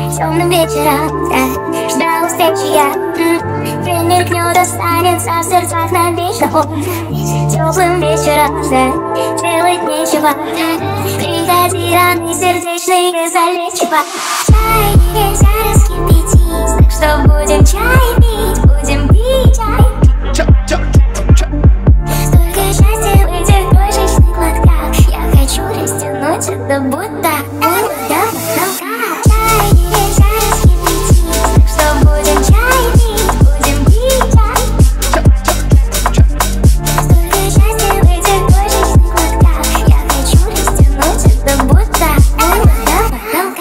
темным вечером, да, ждал встречи я. Примелькнет, останется в сердцах навечно он. Теплым вечером, да, делать нечего. Приходи раны сердечные залечива. Чай нельзя раскипятить, так что будем чай пить, будем пить чай. Столько счастья в этих крошечных глотках. Я хочу растянуть это будто потолка. Чай нельзя раскипятить, так что будем чай пить, будем пить чай. Столько счастья в этих крошечных глотках. Я хочу растянуть это будто потолка.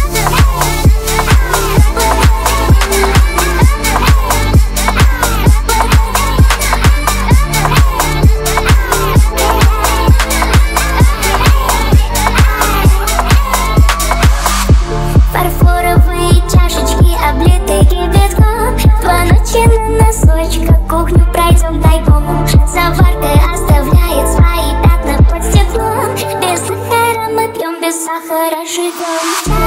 Фарфоровые чашечки, облитые кипятком. 2 ночи на носочках, кухню пройдем тайком. Заварка оставляет свои пятна под стеклом. Без сахара мы пьем, без сахара живем.